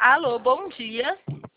Alô, bom dia.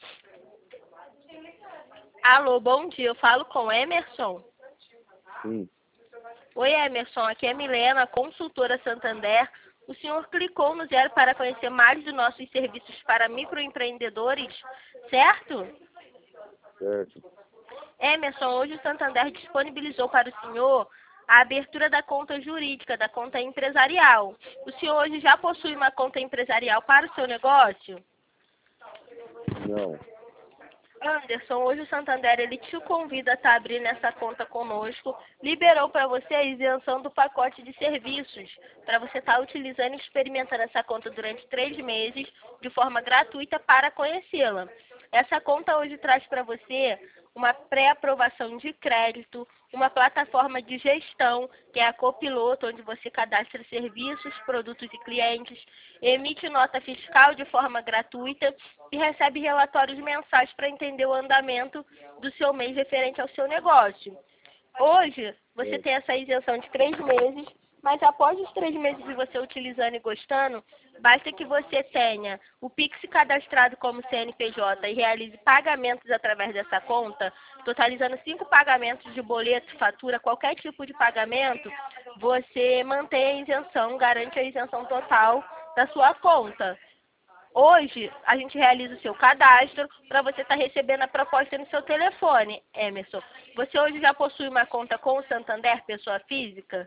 Alô, bom dia. Eu falo com Emerson. Sim. Oi, Emerson. Aqui é Milena, consultora Santander. O senhor clicou no 0 para conhecer mais de nossos serviços para microempreendedores, certo? Certo. Emerson, hoje o Santander disponibilizou para o senhor a abertura da conta jurídica, da conta empresarial. O senhor hoje já possui uma conta empresarial para o seu negócio? Não. Anderson, hoje o Santander ele te convida a estar abrindo essa conta conosco, liberou para você a isenção do pacote de serviços, para você estar utilizando e experimentando essa conta durante 3 meses, de forma gratuita para conhecê-la. Essa conta hoje traz para você uma pré-aprovação de crédito, uma plataforma de gestão, que é a Copiloto, onde você cadastra serviços, produtos e clientes, emite nota fiscal de forma gratuita e recebe relatórios mensais para entender o andamento do seu mês referente ao seu negócio. Hoje, você tem essa isenção de 3 meses, mas após os 3 meses de você utilizando e gostando, basta que você tenha o Pix cadastrado como CNPJ e realize pagamentos através dessa conta, totalizando 5 pagamentos de boleto, fatura, qualquer tipo de pagamento, você mantém a isenção, garante a isenção total da sua conta. Hoje, a gente realiza o seu cadastro para você estar recebendo a proposta no seu telefone, Emerson. Você hoje já possui uma conta com o Santander, pessoa física?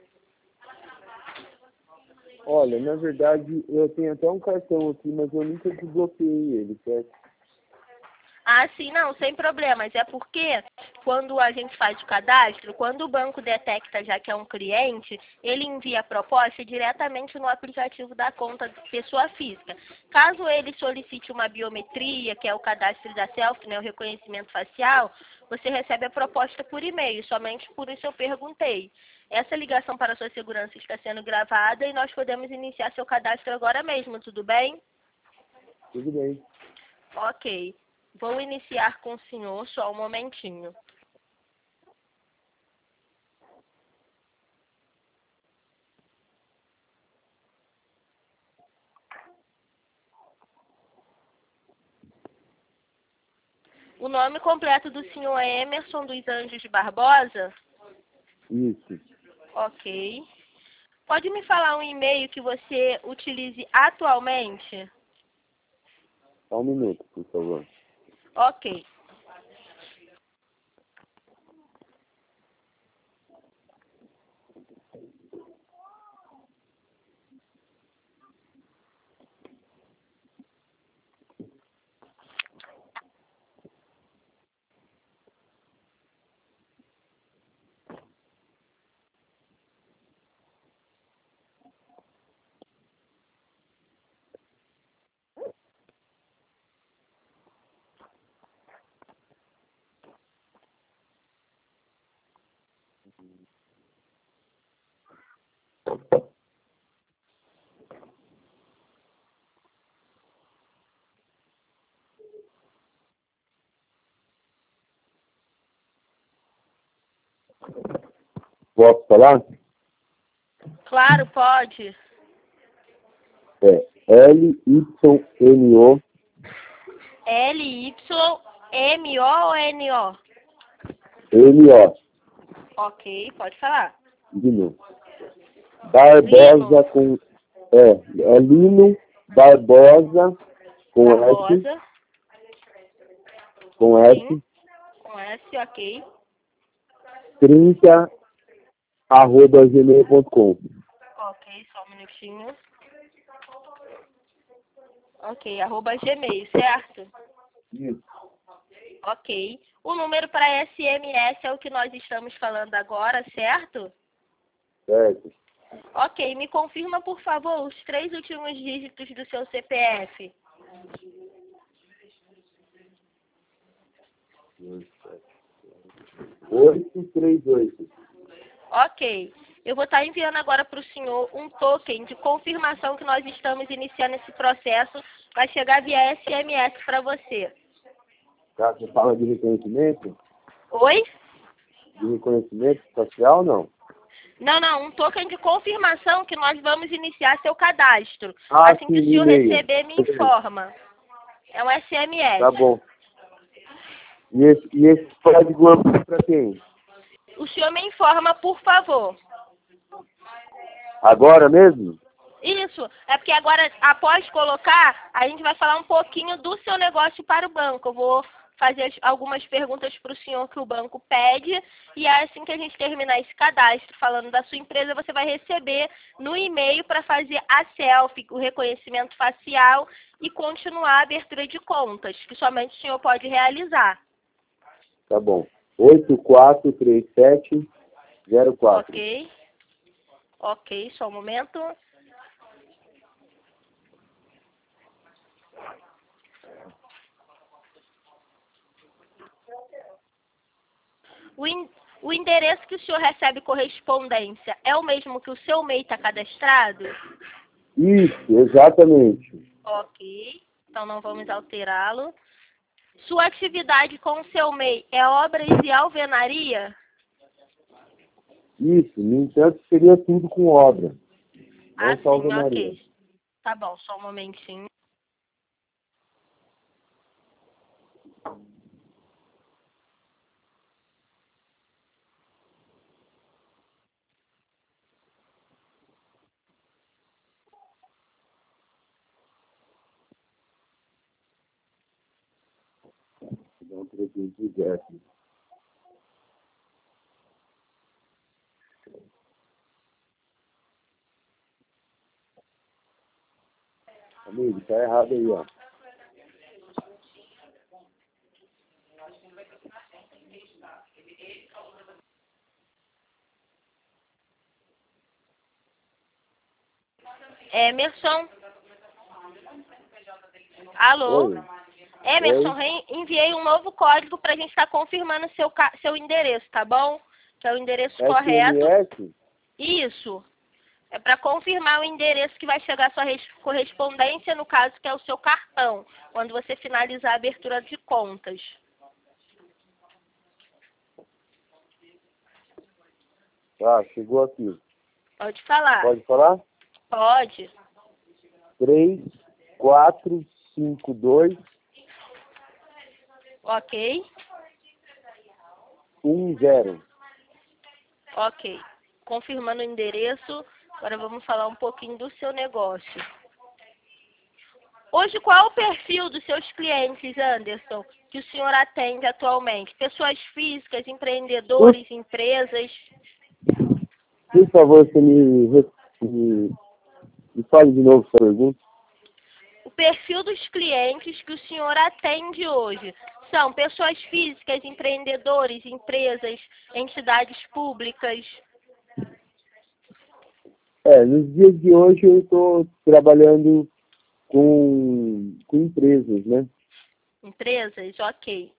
Olha, na verdade, eu tenho até um cartão aqui, mas eu nunca desbloqueei ele, certo? Ah, sim, não, sem problemas. É porque quando a gente faz o cadastro, quando o banco detecta já que é um cliente, ele envia a proposta diretamente no aplicativo da conta de pessoa física. Caso ele solicite uma biometria, que é o cadastro da selfie, né, o reconhecimento facial, você recebe a proposta por e-mail, somente por isso eu perguntei. Essa ligação para a sua segurança está sendo gravada e nós podemos iniciar seu cadastro agora mesmo, tudo bem? Tudo bem. Ok. Vou iniciar com o senhor, só um momentinho. O nome completo do senhor é Emerson dos Anjos Barbosa? Isso. Ok. Pode me falar um e-mail que você utilize atualmente? Só um minuto, por favor. Ok. Posso falar? Claro, pode. É Lyno, Lymono? Lo, Ok, pode falar. de novo. Barbosa com... É Lino Barbosa com S, Barbosa. com Sim. S, Com S, ok. 30, @gmail.com. Ok, só um minutinho. Ok, @gmail, certo? Isso. Ok. O número para SMS é o que nós estamos falando agora, certo? Certo. Ok, me confirma, por favor, os 3 últimos dígitos do seu CPF. 838. Ok. Eu vou estar enviando agora para o senhor um token de confirmação que nós estamos iniciando esse processo. Vai chegar via SMS para você. Tá, você fala de reconhecimento? Oi? De reconhecimento facial, não? Não, um token de confirmação que nós vamos iniciar seu cadastro. Ah, Assim sim, que o senhor e-mail. receber, me informa. É um SMS. Tá bom. E esse código é para quem? O senhor me informa, por favor. Agora mesmo? Isso, é porque agora, após colocar, a gente vai falar um pouquinho do seu negócio para o banco. Eu vou fazer algumas perguntas para o senhor que o banco pede, e assim que a gente terminar esse cadastro falando da sua empresa, você vai receber no e-mail para fazer a selfie, o reconhecimento facial e continuar a abertura de contas, que somente o senhor pode realizar. Tá bom. 843704. Ok. Ok, só um momento. O endereço que o senhor recebe correspondência é o mesmo que o seu MEI está cadastrado? Isso, exatamente. Ok, então não vamos alterá-lo. Sua atividade com o seu MEI é obras e alvenaria? Isso, no entanto, seria tudo com obra. Ah, Não só sim, alvenaria. ok. Tá bom, só um momentinho. Não, 310. Amigo, tá errado aí, ó. Emerson? Alô? Oi. Emerson, Oi. enviei um novo código para a gente estar confirmando seu endereço, tá bom? Que é o endereço correto. SMS? Isso. É para confirmar o endereço que vai chegar a sua correspondência, no caso que é o seu cartão, quando você finalizar a abertura de contas. Ah, chegou aqui. Pode falar. Pode falar? Pode. 345210. Ok. Ok. Confirmando o endereço, agora vamos falar um pouquinho do seu negócio. Hoje, qual é o perfil dos seus clientes, Anderson, que o senhor atende atualmente? Pessoas físicas, empreendedores, empresas? Por favor, você me fale de novo essa pergunta. O perfil dos clientes que o senhor atende hoje são pessoas físicas, empreendedores, empresas, entidades públicas? Nos dias de hoje eu estou trabalhando com empresas, né? Empresas? Ok.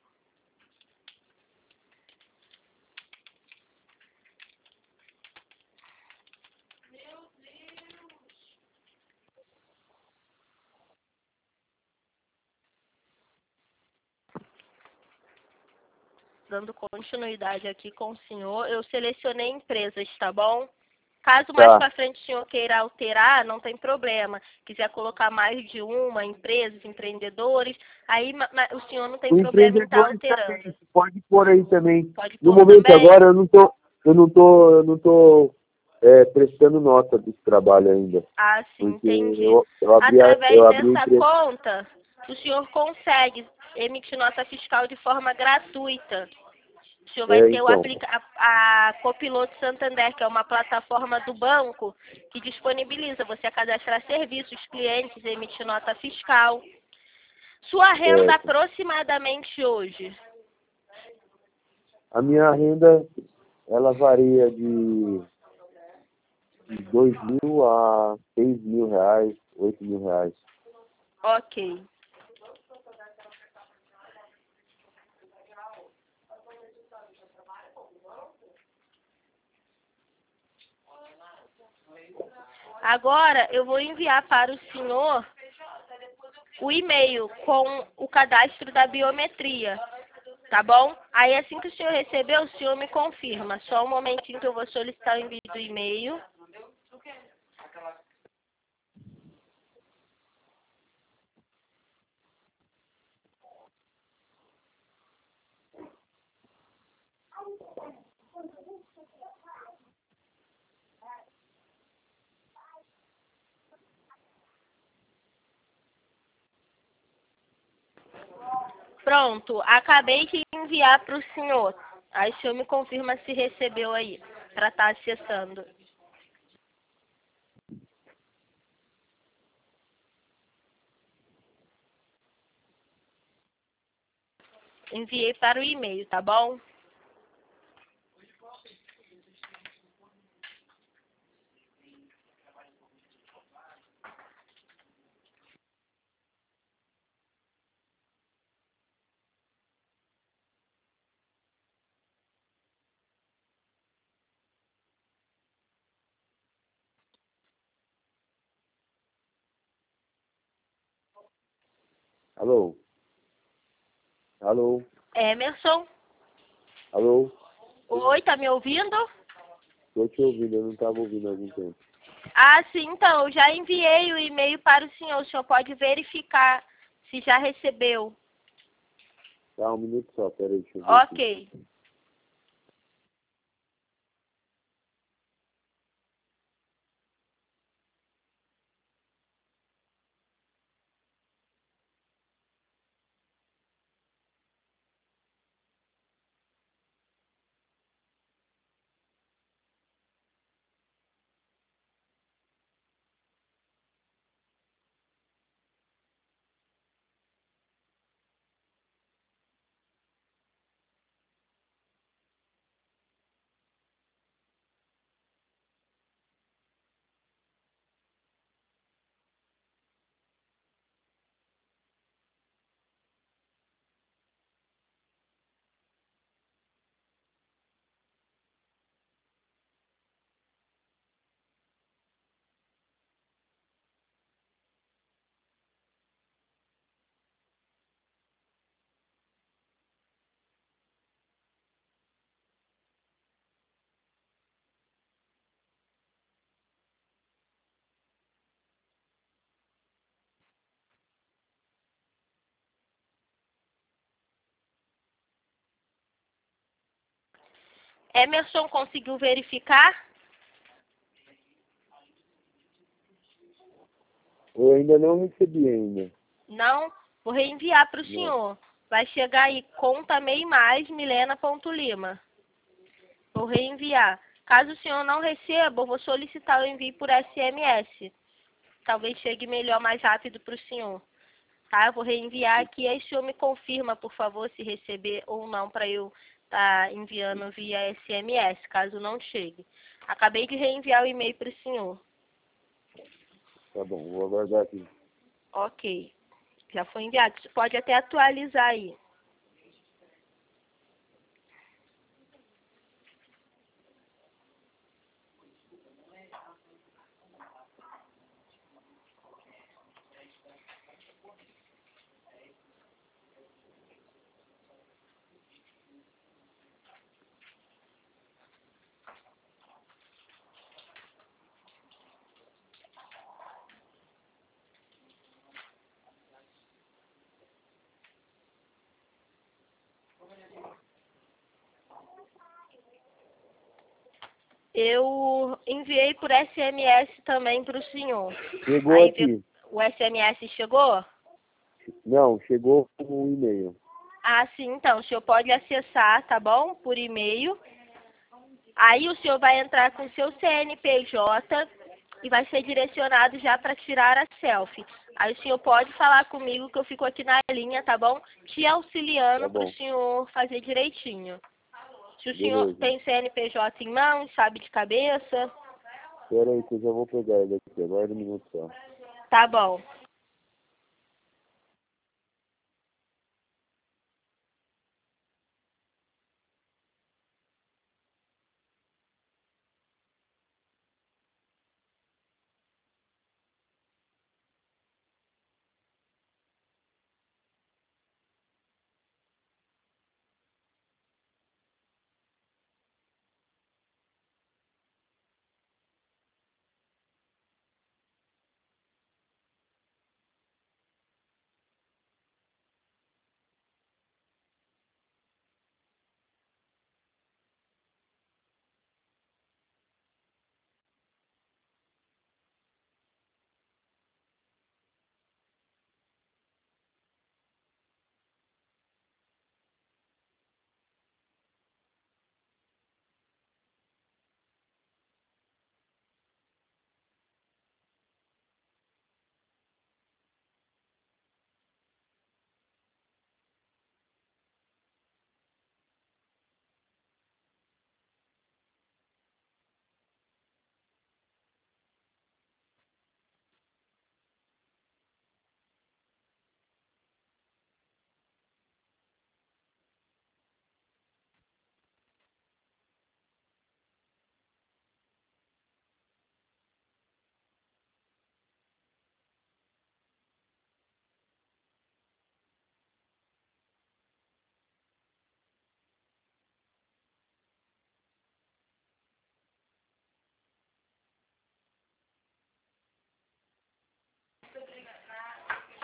Dando continuidade aqui com o senhor, eu selecionei empresas, tá bom? Caso mais Tá. para frente o senhor queira alterar, não tem problema. Quiser colocar mais de uma, empresas, empreendedores, aí o senhor não tem O problema em estar empreendedores alterando. também, você pode pôr aí também. Pode No pôr momento também? agora eu não tô prestando nota desse trabalho ainda. Ah, sim, Porque entendi. eu abri a Através dessa empresa. conta, o senhor consegue emitir nota fiscal de forma gratuita. O senhor vai ter Então, a Copiloto Santander, que é uma plataforma do banco que disponibiliza você cadastrar serviços, clientes, emitir nota fiscal. Sua renda certo. aproximadamente hoje? A minha renda, ela varia de 2.000 a 6.000 reais, 8.000 reais. Ok. Agora eu vou enviar para o senhor o e-mail com o cadastro da biometria, tá bom? Aí assim que o senhor receber, o senhor me confirma. Só um momentinho que eu vou solicitar o envio do e-mail. Pronto, acabei de enviar para o senhor. Aí o senhor me confirma se recebeu aí, para estar acessando. Enviei para o e-mail, tá bom? Alô? Alô? Emerson? Alô? Oi, tá me ouvindo? Estou te ouvindo, eu não estava ouvindo há algum tempo. Ah, sim, então, eu já enviei o e-mail para o senhor pode verificar se já recebeu. Tá, um minuto só, peraí, deixa eu ver aqui. Ok. Emerson conseguiu verificar? Eu ainda não recebi ainda. Não? Vou reenviar para o Não. senhor. Vai chegar aí, conta MEI mais milena.lima. Vou reenviar. Caso o senhor não receba, eu vou solicitar o envio por SMS. Talvez chegue melhor, mais rápido para o senhor. Tá? Eu vou reenviar aqui, aí o senhor me confirma, por favor, se receber ou não, para eu estar enviando via SMS, caso não chegue. Acabei de reenviar o e-mail para o senhor. Tá bom, vou aguardar aqui. Ok. Já foi enviado. Você pode até atualizar aí. Eu enviei por SMS também para o senhor. Chegou Aí aqui. o SMS chegou? Não, chegou o e-mail. Ah, sim, então. O senhor pode acessar, tá bom? Por e-mail. Aí o senhor vai entrar com seu CNPJ e vai ser direcionado já para tirar a selfie. Aí o senhor pode falar comigo que eu fico aqui na linha, tá bom? Te Tá auxiliando para o bom, senhor fazer direitinho. Se o senhor beleza. tem CNPJ em mãos, sabe de cabeça, Espera aí que eu já vou pegar ele aqui. Aguarda um minuto só. tá bom.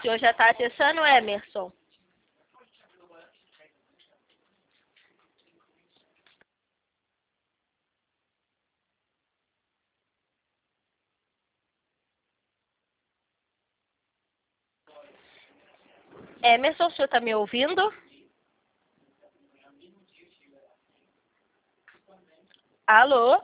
senhor já está acessando, Emerson? Emerson, o senhor está me ouvindo? Alô?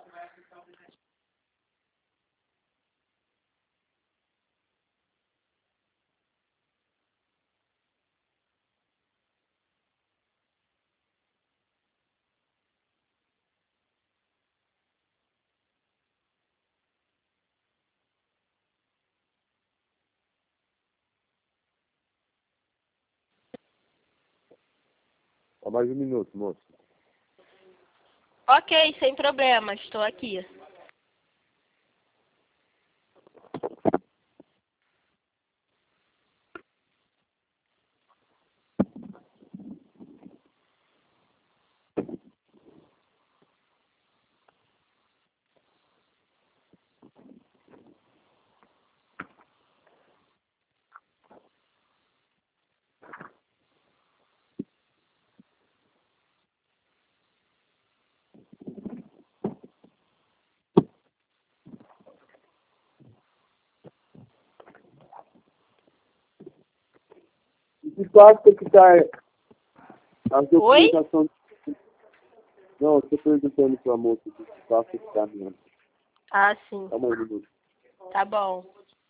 Só mais um minuto, moço. Ok, sem problema, estou aqui. E que pasta que está a Oi? documentação? Não, eu estou perguntando para a moça que pasta que está mesmo. Ah, sim. Só mais um minuto. Tá bom.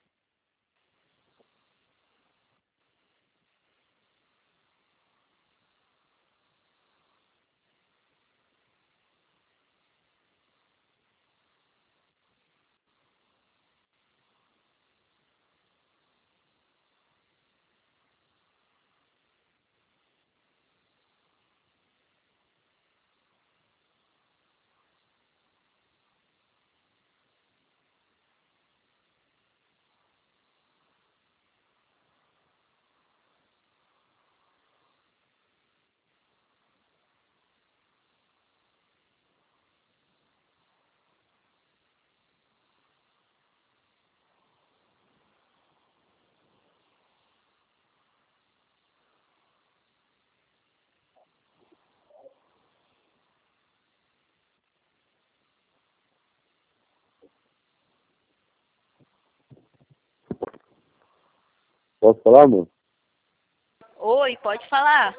Posso falar, moço? Oi, pode falar.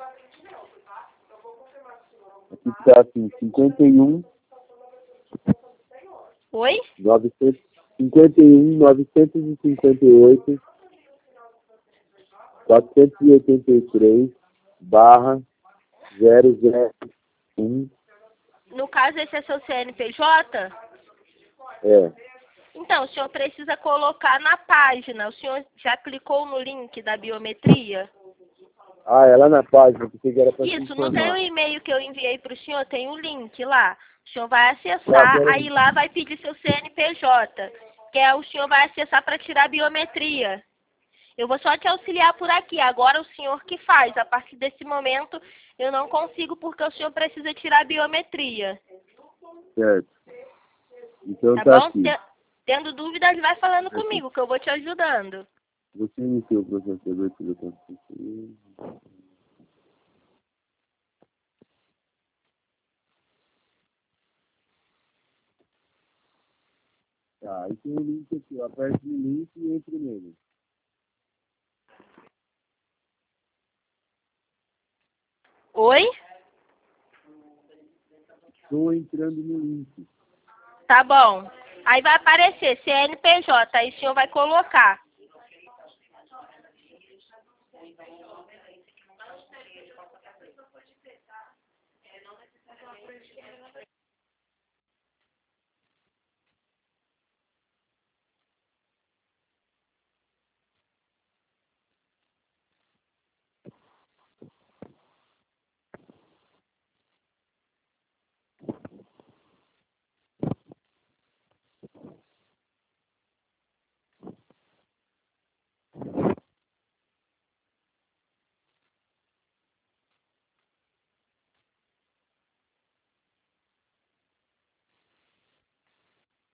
Aqui está assim, 51, Oi? 958, 483, barra, 001, No caso, esse é seu CNPJ? é. Então, o senhor precisa colocar na página. O senhor já clicou no link da biometria? Ah, é lá na página, porque era para se Isso, não tem o informar. e-mail que eu enviei para o senhor, tem o link lá. O senhor vai Tá, acessar, peraí. aí lá vai pedir seu CNPJ, que é o senhor vai acessar para tirar a biometria. Eu vou só te auxiliar por aqui, agora o senhor que faz. A partir desse momento eu não consigo porque o senhor precisa tirar a biometria. Certo. Então Tá tá bom? aqui. Tendo dúvidas, vai falando comigo, que eu vou te ajudando. Você iniciou o processo de abertura da Constituição. Tá, aí tem um link aqui, ó. Aperte no link e entre nele. Oi? Estou entrando no link. Tá bom. Aí vai aparecer CNPJ, aí o senhor vai colocar.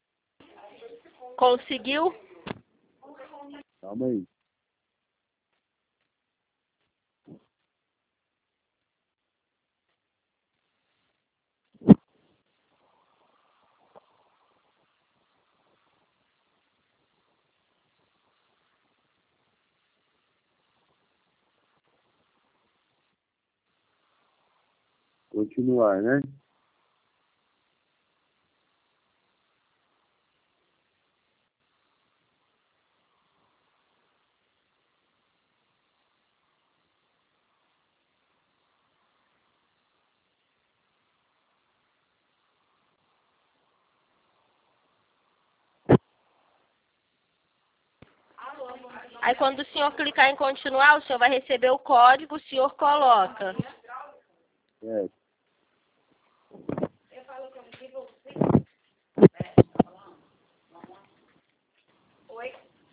Conseguiu? Calma aí. continuar, né? Aí quando o senhor clicar em continuar, o senhor vai receber o código, o senhor coloca. É. Oi,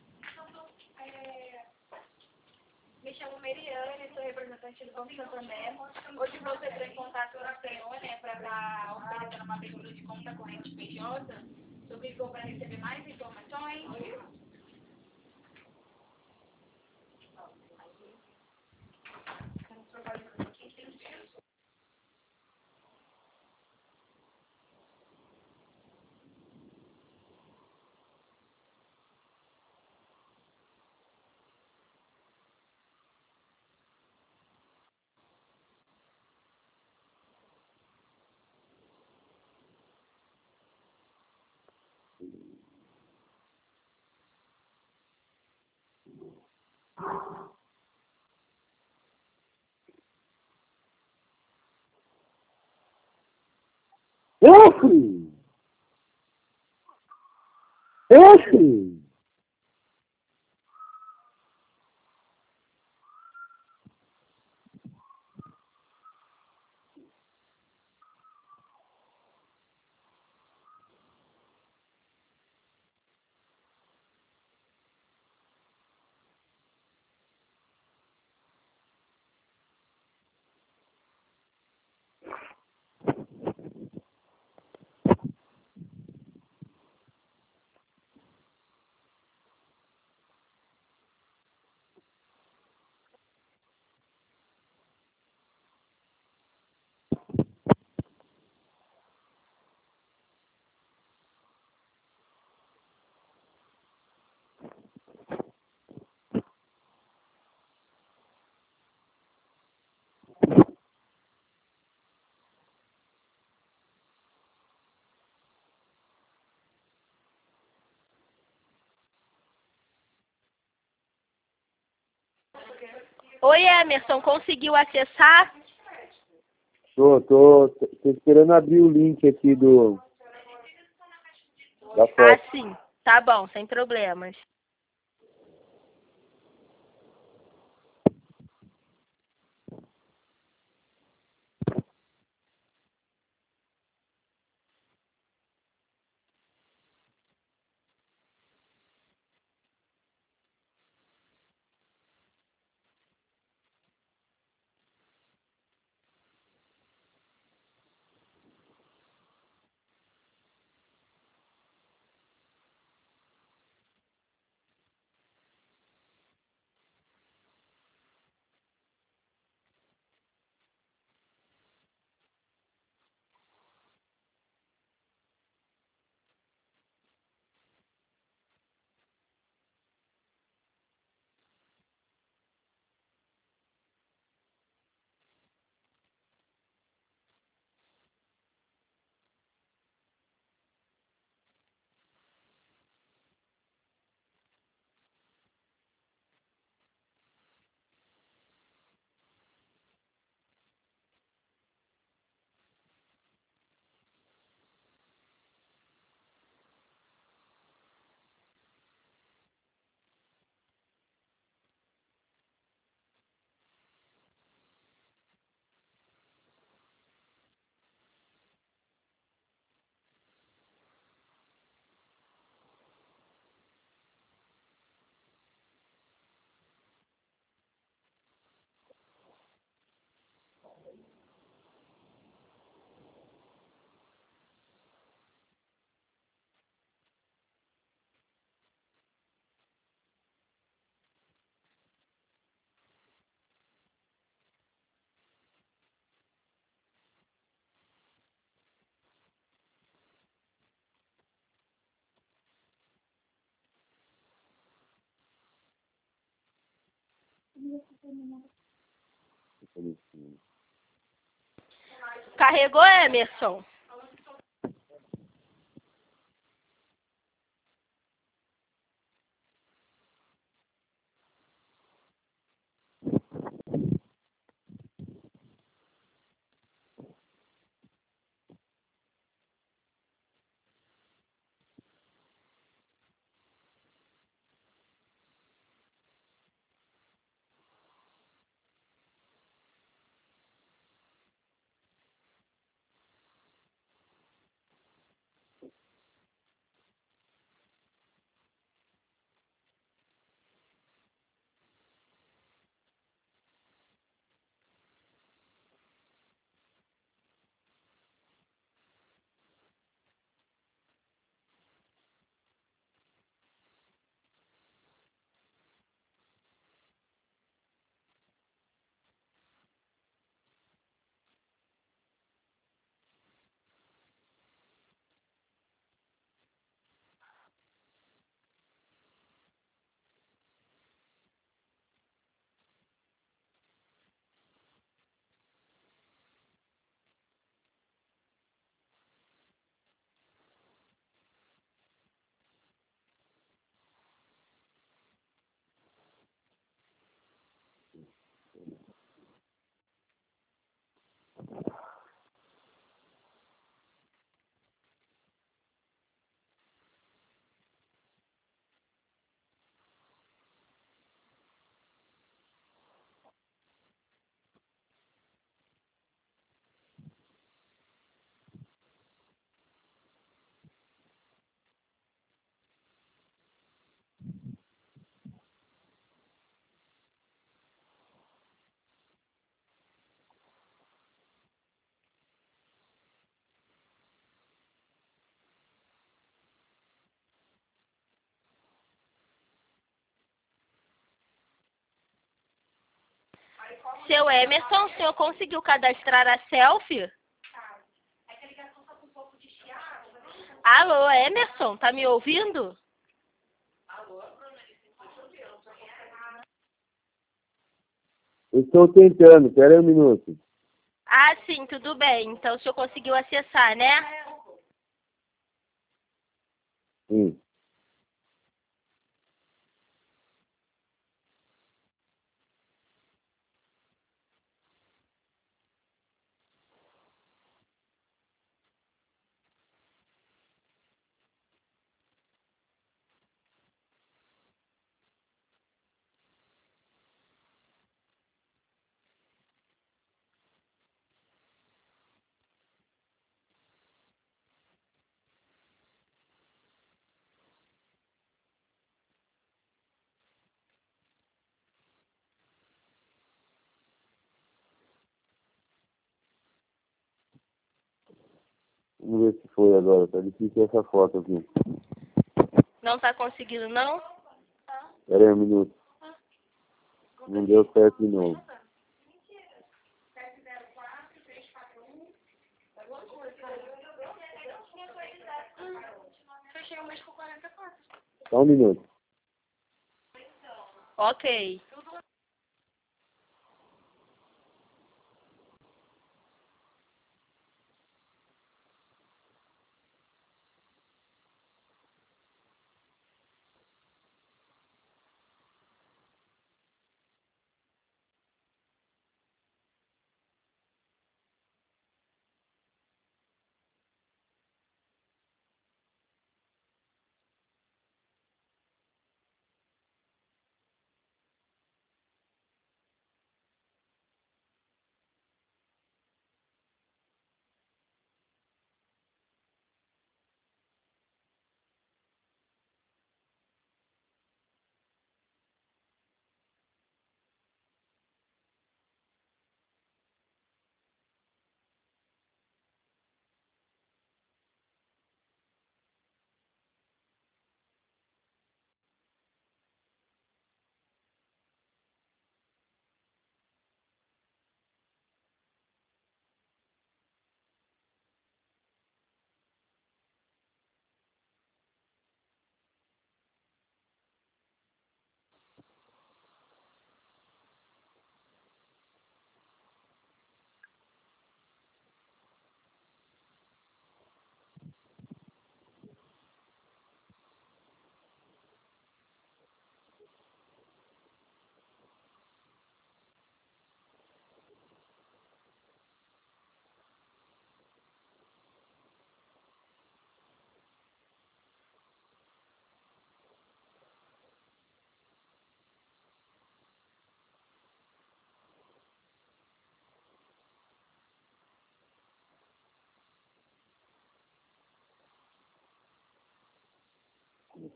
me chamo Meriane, sou representante do Banco Santander. Hoje você entrou em contato com o senhor, né, para estar oferecendo uma abertura de conta corrente PJ. O senhor clicou para receber mais informações? Esse! Esse! Oi, Emerson, conseguiu acessar? Tô esperando abrir o link aqui da foto. Ah, sim. Tá bom, sem problemas. Carregou, Emerson? Seu Emerson, o senhor conseguiu cadastrar a selfie? Alô, Emerson, tá me ouvindo? Estou tentando, espera aí um minuto. Ah, sim, tudo bem. Então o senhor conseguiu acessar, né? Sim. Vamos ver se foi agora. Tá difícil essa foto aqui. Não tá conseguindo, não? Espera aí um minuto. Não deu certo de novo. Só um minuto. Ok.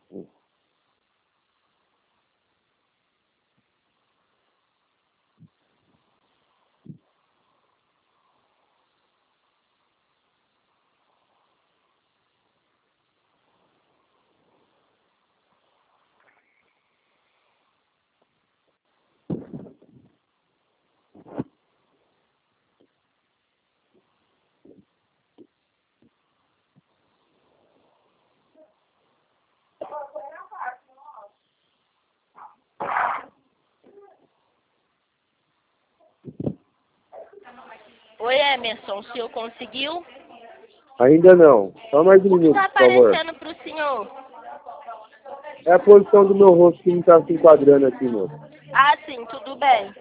Oi, Emerson, o senhor conseguiu? Ainda não. Só mais um O que minuto, está por favor. aparecendo para o senhor? É a posição do meu rosto que não está se enquadrando aqui, moço. Ah, sim, tudo bem.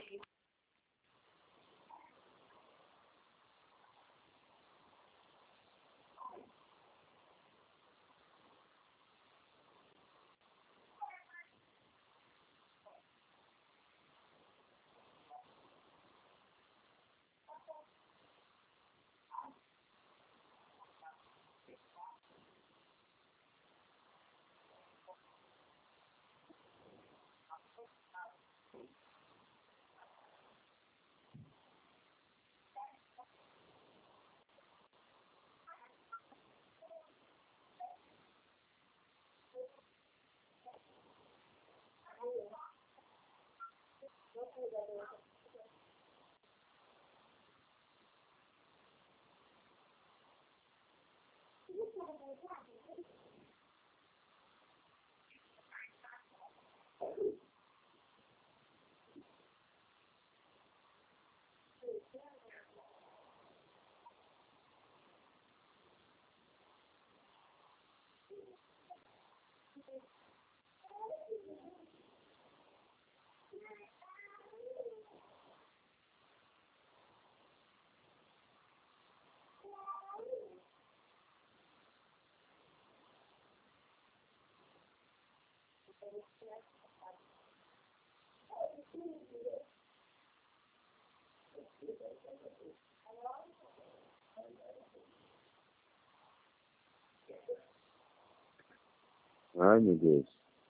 Ai, meu Deus.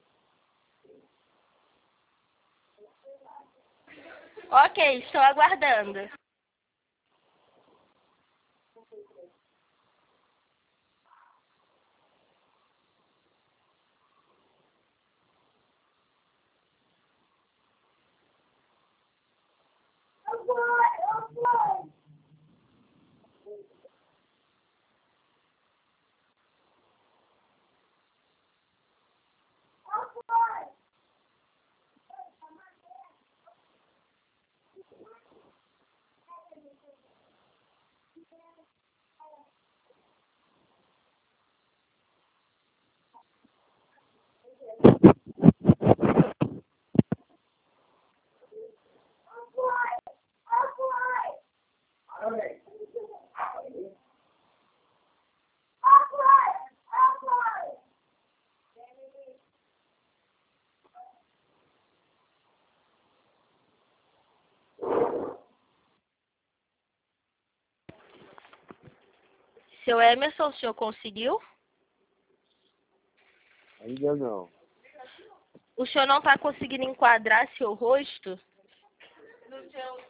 Ok, estou aguardando. Seu Emerson, o senhor conseguiu? Ainda não. O senhor não está conseguindo enquadrar seu rosto? No seu...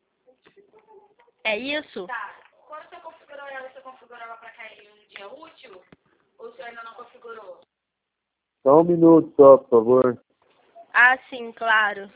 É isso? Tá. Quando você configurou ela para cair no dia útil? Ou o senhor ainda não configurou? Só um minuto só, por favor. Ah, sim, claro.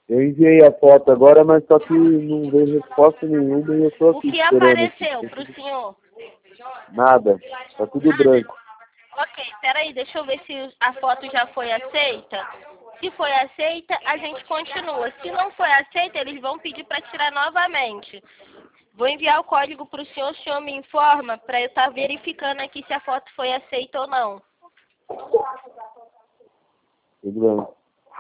Eu enviei a foto agora, mas só que não veio resposta nenhuma e eu estou O aqui que esperando. apareceu para o senhor? Nada. Tá tudo branco. Ok, peraí, deixa eu ver se a foto já foi aceita. Se foi aceita, a gente continua. Se não foi aceita, eles vão pedir para tirar novamente. Vou enviar o código para o senhor me informa para eu estar verificando aqui se a foto foi aceita ou não. Tudo branco.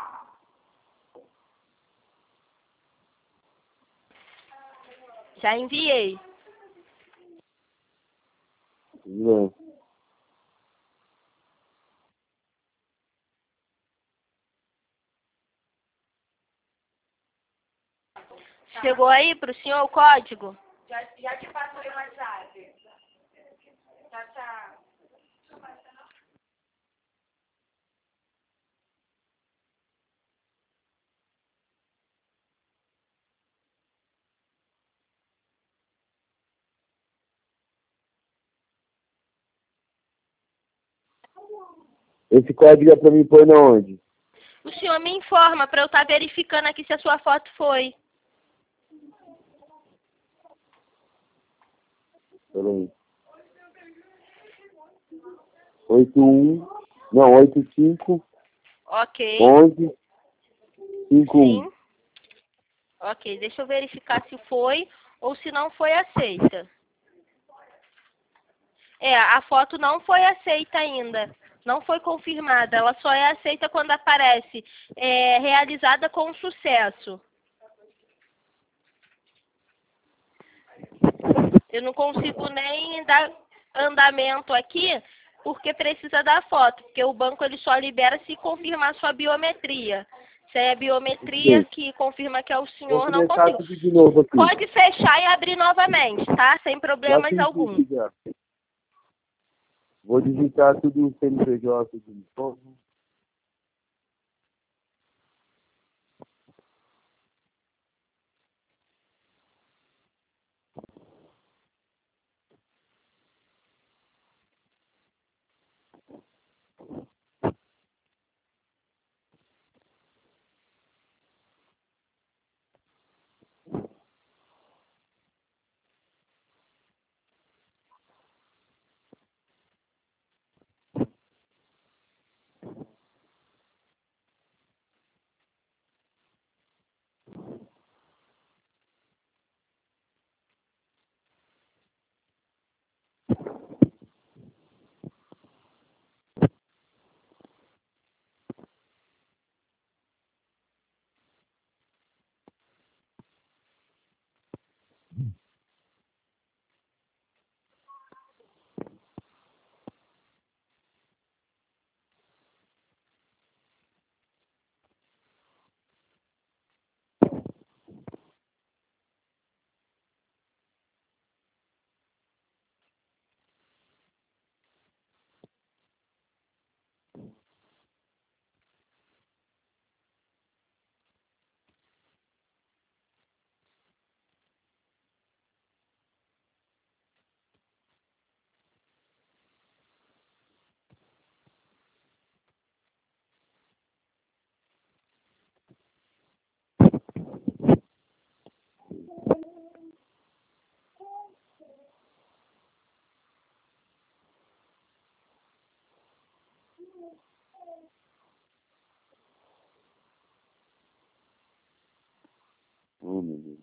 Já enviei. Tudo branco. Chegou aí para o senhor o código? Já te passou aí no WhatsApp. Tchau, tchau. Esse código é pra mim pôr na onde? O senhor me informa para eu estar verificando aqui se a sua foto foi. Peraí. 81, não, 85, Ok. 11, 51. Sim. Ok, deixa eu verificar se foi ou se não foi aceita. A foto não foi aceita ainda. Não foi confirmada. Ela só é aceita quando aparece realizada com sucesso. Eu não consigo nem dar andamento aqui porque precisa da foto. Porque o banco ele só libera se confirmar sua biometria. Se é a biometria que confirma que é o Vou senhor, não começar consigo. tudo de novo aqui. Pode fechar e abrir novamente, tá? Sem Já problemas fiz algum. isso já. Vou digitar tudo o CNPJ de novo. Oh, meu Deus.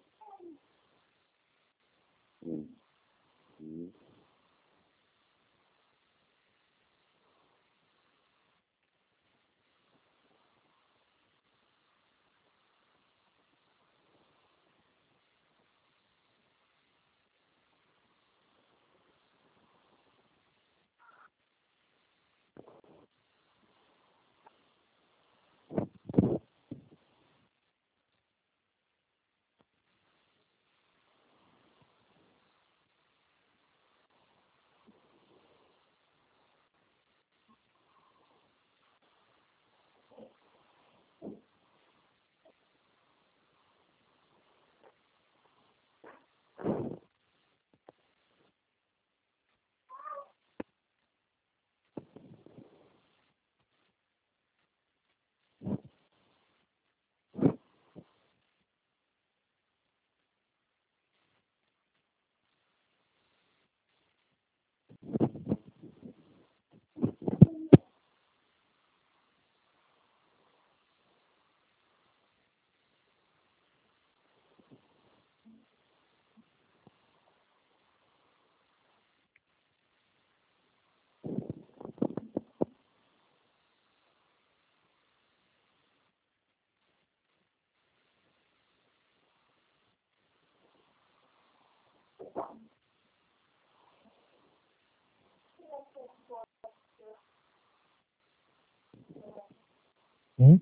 Hum?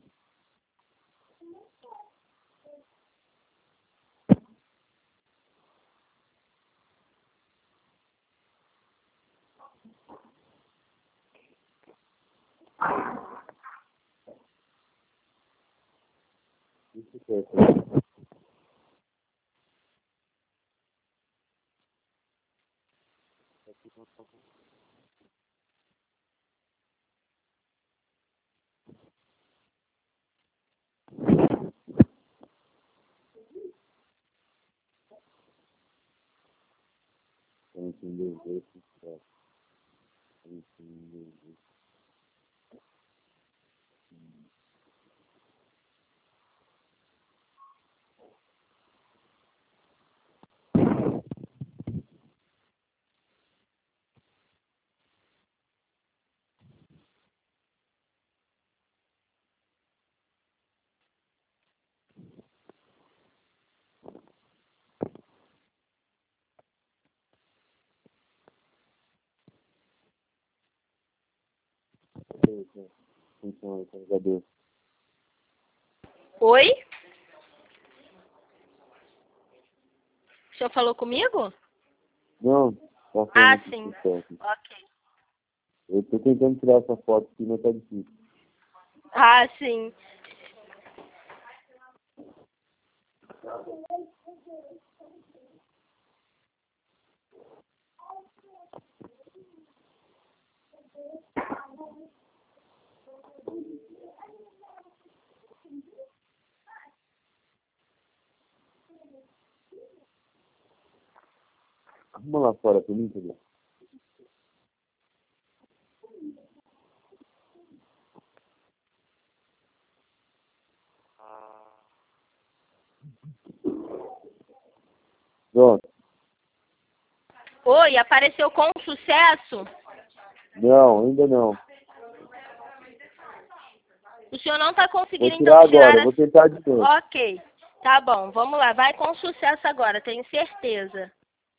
Isso que é. Entendeu? Funciona o carregador. Oi? O senhor falou comigo? Não, tá Ah, falando sim. certo. Ok. Eu tô tentando tirar essa foto aqui, mas tá difícil. Ah, sim. Vamos lá fora pra mim, entendeu? Pronto. Oi, apareceu com sucesso? Não, ainda não. O senhor não está Vou conseguindo, tirar então, tirar agora, vou tentar de novo. Ok. Tá bom, vamos lá. Vai com sucesso agora, tenho certeza.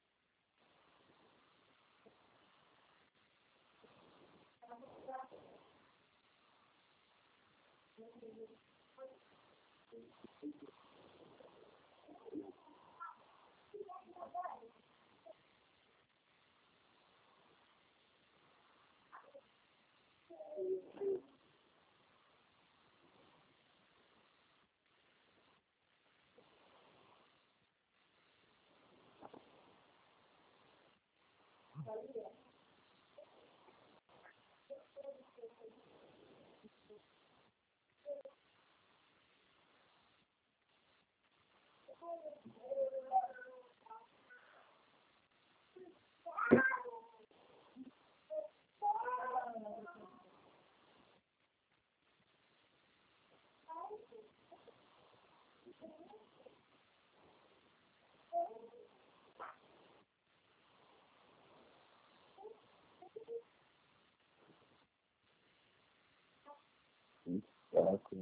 Caraca,